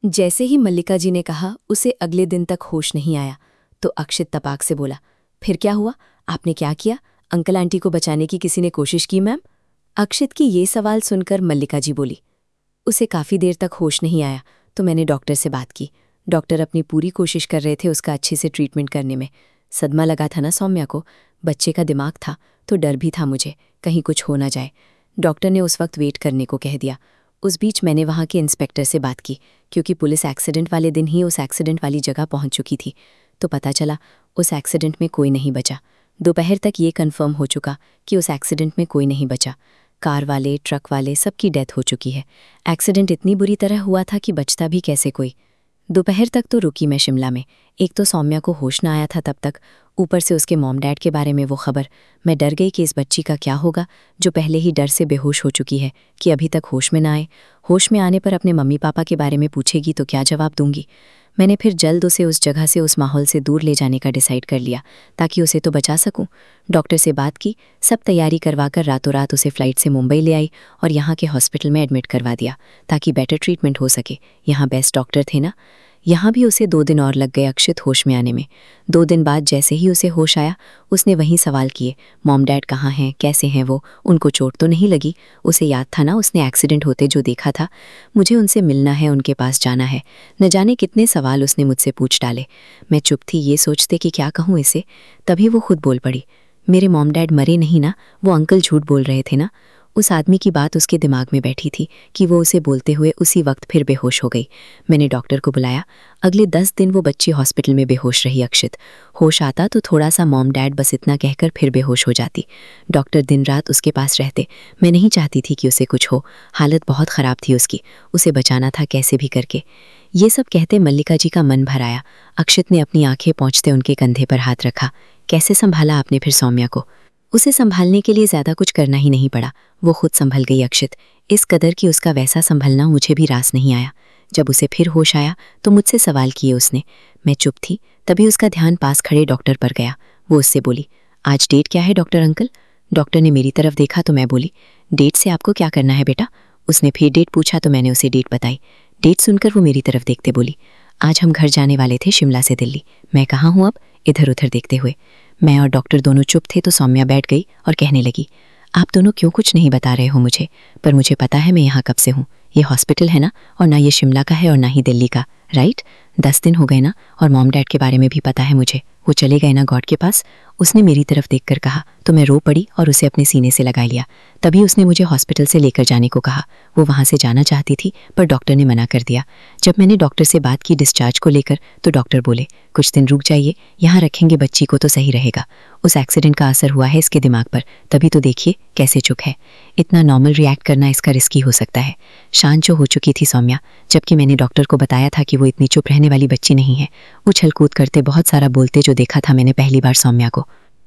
जैसे ही मल्लिका जी ने कहा उसे अगले दिन तक होश नहीं आया तो अक्षित तपाक से बोला, फिर क्या हुआ? आपने क्या किया? अंकल आंटी को बचाने की किसी ने कोशिश की मैम? अक्षित की ये सवाल सुनकर मल्लिका जी बोली, उसे काफ़ी देर तक होश नहीं आया तो मैंने डॉक्टर से बात की। डॉक्टर अपनी पूरी कोशिश कर रहे थे उसका अच्छे से ट्रीटमेंट करने में। सदमा लगा था ना सौम्या को, बच्चे का दिमाग था तो डर भी था मुझे कहीं कुछ हो ना जाए। डॉक्टर ने उस वक्त वेट करने को कह दिया। उस बीच मैंने वहाँ के इंस्पेक्टर से बात की क्योंकि पुलिस एक्सीडेंट वाले दिन ही उस एक्सीडेंट वाली जगह पहुँच चुकी थी। तो पता चला उस एक्सीडेंट में कोई नहीं बचा। दोपहर तक ये कन्फर्म हो चुका कि उस एक्सीडेंट में कोई नहीं बचा। कार वाले ट्रक वाले सबकी डेथ हो चुकी है। एक्सीडेंट इतनी बुरी तरह हुआ था कि बचता भी कैसे कोई। दोपहर तक तो रुकी मैं शिमला में। एक तो सौम्या को होश ना आया था तब तक, ऊपर से उसके मॉम डैड के बारे में वो खबर। मैं डर गई कि इस बच्ची का क्या होगा जो पहले ही डर से बेहोश हो चुकी है कि अभी तक होश में ना आए। होश में आने पर अपने मम्मी पापा के बारे में पूछेगी तो क्या जवाब दूंगी। मैंने फिर जल्द उसे उस जगह से उस माहौल से दूर ले जाने का डिसाइड कर लिया ताकि उसे तो बचा सकूं। डॉक्टर से बात की, सब तैयारी करवाकर रातों रात उसे फ्लाइट से मुंबई ले आई और यहाँ के हॉस्पिटल में एडमिट करवा दिया ताकि बेटर ट्रीटमेंट हो सके। यहाँ बेस्ट डॉक्टर थे ना। यहाँ भी उसे 2 दिन और लग गए अक्षित होश में आने में। 2 दिन बाद जैसे ही उसे होश आया उसने वहीं सवाल किए, मॉम डैड कहाँ हैं, कैसे हैं वो, उनको चोट तो नहीं लगी? उसे याद था ना उसने एक्सीडेंट होते जो देखा था। मुझे उनसे मिलना है, उनके पास जाना है। न जाने कितने सवाल उसने मुझसे पूछ डाले। मैं चुप थी ये सोचते कि क्या कहूँ इसे। तभी वो खुद बोल पड़ी, मेरे मॉम डैड मरे नहीं ना, वो अंकल झूठ बोल रहे थे ना। उस आदमी की बात उसके दिमाग में बैठी थी कि वो उसे बोलते हुए उसी वक्त फिर बेहोश हो गई। मैंने डॉक्टर को बुलाया। अगले 10 दिन वो बच्ची हॉस्पिटल में बेहोश रही अक्षित। होश आता तो थोड़ा सा मॉम डैड बस इतना कहकर फिर बेहोश हो जाती। डॉक्टर दिन रात उसके पास रहते। मैं नहीं चाहती थी कि उसे कुछ हो। हालत बहुत ख़राब थी उसकी, उसे बचाना था कैसे भी करके। ये सब कहते मल्लिका जी का मन भर आया। अक्षित ने अपनी आंखें पोंछते उनके कंधे पर हाथ रखा। कैसे संभाला आपने फिर सौम्या को? उसे संभालने के लिए ज़्यादा कुछ करना ही नहीं पड़ा, वो खुद संभल गई अक्षित। इस कदर कि उसका वैसा संभलना मुझे भी रास नहीं आया। जब उसे फिर होश आया तो मुझसे सवाल किए उसने। मैं चुप थी। तभी उसका ध्यान पास खड़े डॉक्टर पर गया। वो उससे बोली, आज डेट क्या है डॉक्टर अंकल? डॉक्टर ने मेरी तरफ देखा तो मैं बोली, डेट से आपको क्या करना है बेटा? उसने फिर डेट पूछा तो मैंने उसे डेट बताई। डेट सुनकर वो मेरी तरफ देखते बोली, आज हम घर जाने वाले थे शिमला से दिल्ली। मैं कहाँ हूँ अब? इधर उधर देखते हुए। मैं और डॉक्टर दोनों चुप थे तो सौम्या बैठ गई और कहने लगी, आप दोनों क्यों कुछ नहीं बता रहे हो मुझे? पर मुझे पता है मैं यहाँ कब से हूँ। ये हॉस्पिटल है ना, और ना ये शिमला का है और ना ही दिल्ली का, राइट? 10 दिन हो गए ना, और मॉम डैड के बारे में भी पता है मुझे। वो चले गए ना गॉड के पास। उसने मेरी तरफ देखकर कहा तो मैं रो पड़ी और उसे अपने सीने से लगा लिया। तभी उसने मुझे हॉस्पिटल से लेकर जाने को कहा। वो वहाँ से जाना चाहती थी पर डॉक्टर ने मना कर दिया। जब मैंने डॉक्टर से बात की डिस्चार्ज को लेकर तो डॉक्टर बोले, कुछ दिन रुक जाइए, यहाँ रखेंगे बच्ची को तो सही रहेगा। उस एक्सीडेंट का असर हुआ है इसके दिमाग पर, तभी तो देखिए कैसे चुप है। इतना नॉर्मल रिएक्ट करना इसका रिस्की हो सकता है। शांत जो हो चुकी थी सौम्या, जबकि मैंने डॉक्टर को बताया था कि वो इतनी चुप रहने वाली बच्ची नहीं है। उछल कूद करते बहुत सारा बोलते जो देखा था मैंने पहली बार सौम्या को।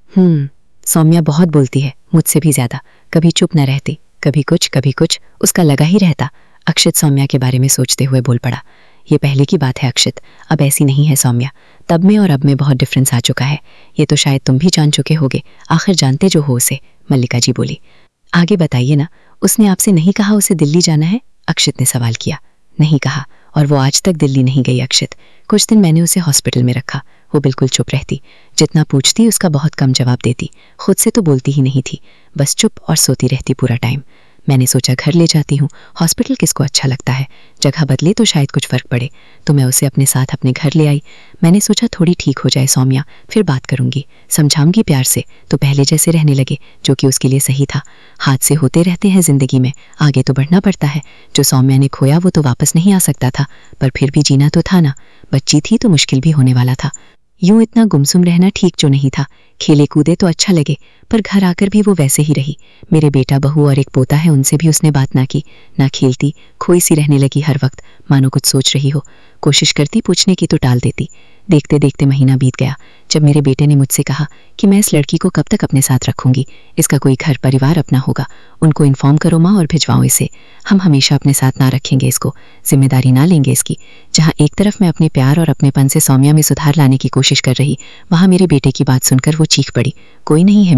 सौम्या बहुत बोलती है, मुझसे भी ज़्यादा। कभी चुप न रहती, कभी कुछ उसका लगा ही रहता। अक्षित सौम्या के बारे में सोचते हुए बोल पड़ा, ये पहले की बात है अक्षित, अब ऐसी नहीं है सौम्या। तब में और अब में बहुत डिफरेंस आ चुका है। ये तो शायद तुम भी जान चुके होगे, आखिर जानते जो हो उसे। मल्लिका जी बोली, आगे बताइए ना, उसने आपसे नहीं कहा उसे दिल्ली जाना है? अक्षित ने सवाल किया। नहीं कहा, और वो आज तक दिल्ली नहीं गई अक्षित। कुछ दिन मैंने उसे हॉस्पिटल में रखा। वो बिल्कुल चुप रहती, जितना पूछती उसका बहुत कम जवाब देती। खुद से तो बोलती ही नहीं थी, बस चुप और सोती रहती पूरा टाइम। मैंने सोचा घर ले जाती हूँ, हॉस्पिटल किसको अच्छा लगता है, जगह बदले तो शायद कुछ फ़र्क पड़े। तो मैं उसे अपने साथ अपने घर ले आई। मैंने सोचा थोड़ी ठीक हो जाए सौम्या, फिर बात करूँगी, समझाऊंगी प्यार से, तो पहले जैसे रहने लगे, जो कि उसके लिए सही था। हादसे होते रहते हैं ज़िंदगी में, आगे तो बढ़ना पड़ता है। जो सौम्या ने खोया वो तो वापस नहीं आ सकता था, पर फिर भी जीना तो था ना। बच्ची थी तो मुश्किल भी होने वाला था। यूं इतना गुमसुम रहना ठीक जो नहीं था। खेले कूदे तो अच्छा लगे, पर घर आकर भी वो वैसे ही रही। मेरे बेटा बहू और एक पोता है, उनसे भी उसने बात ना की, ना खेलती, खोई सी रहने लगी हर वक्त, मानो कुछ सोच रही हो। कोशिश करती पूछने की तो टाल देती। देखते देखते महीना बीत गया। जब मेरे बेटे ने मुझसे कहा कि मैं इस लड़की को कब तक अपने साथ रखूंगी, इसका कोई घर परिवार अपना होगा, उनको इन्फॉर्म करो माँ और भिजवाओ इसे। हम हमेशा अपने साथ ना रखेंगे इसको, जिम्मेदारी ना लेंगे इसकी। जहाँ एक तरफ मैं अपने प्यार और अपनेपन से सौम्या में सुधार लाने की कोशिश कर रही, वहाँ मेरे बेटे की बात सुनकर वो चीख पड़ी, कोई नहीं है मेरा,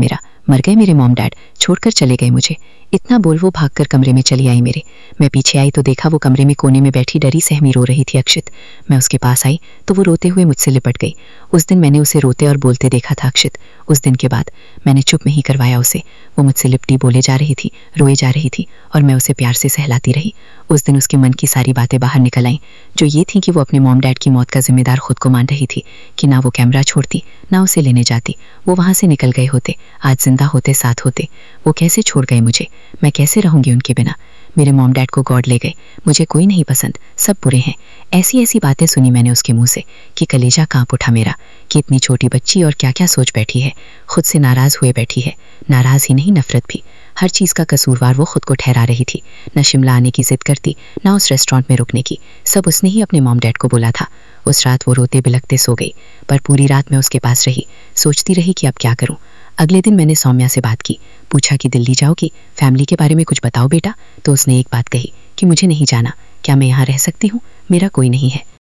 मर गए मेरे मॉम डैड, छोड़कर चले गए मुझे। इतना बोल वो भागकर कमरे में चली आई मेरे। मैं पीछे आई तो देखा वो कमरे में कोने में बैठी डरी सहमी रो रही थी अक्षित। मैं उसके पास आई तो वो रोते हुए मुझसे लिपट गई। उस दिन मैंने उसे रोते और बोलते देखा था अक्षित। उस दिन के बाद मैंने चुप नहीं करवाया उसे। वो मुझसे लिपटी बोले जा रही थी, रोए जा रही थी और मैं उसे प्यार से सहलाती रही। उस दिन उसके मन की सारी बातें बाहर निकल आईं, जो ये थी कि वो अपने मॉम डैड की मौत का जिम्मेदार खुद को मान रही थी, कि ना वो कैमरा छोड़ती ना उसे लेने जाती। वो वहाँ से निकल गए होते, आज जिंदा होते, साथ होते। वो कैसे छोड़ गए मुझे, मैं कैसे रहूंगी उनके बिना। मेरे मॉम डैड को गॉड ले गए, मुझे कोई नहीं पसंद, सब बुरे हैं। ऐसी ऐसी बातें सुनी मैंने उसके मुंह से कि कलेजा कांप उठा मेरा, कि इतनी छोटी बच्ची और क्या क्या सोच बैठी है, खुद से नाराज हुए बैठी है। नाराज ही नहीं, नफरत भी। हर चीज़ का कसूरवार वो खुद को ठहरा रही थी। न शिमला आने की जिद करती, ना उस रेस्टोरेंट में रुकने की। सब उसने ही अपने मॉम डैड को बोला था। उस रात वो रोते बिलखते सो गई, पर पूरी रात मैं उसके पास रही, सोचती रही कि अब क्या करूं। अगले दिन मैंने सौम्या से बात की, पूछा कि दिल्ली जाओगी, फैमिली के बारे में कुछ बताओ बेटा। तो उसने एक बात कही कि मुझे नहीं जाना, क्या मैं यहाँ रह सकती हूँ, मेरा कोई नहीं है।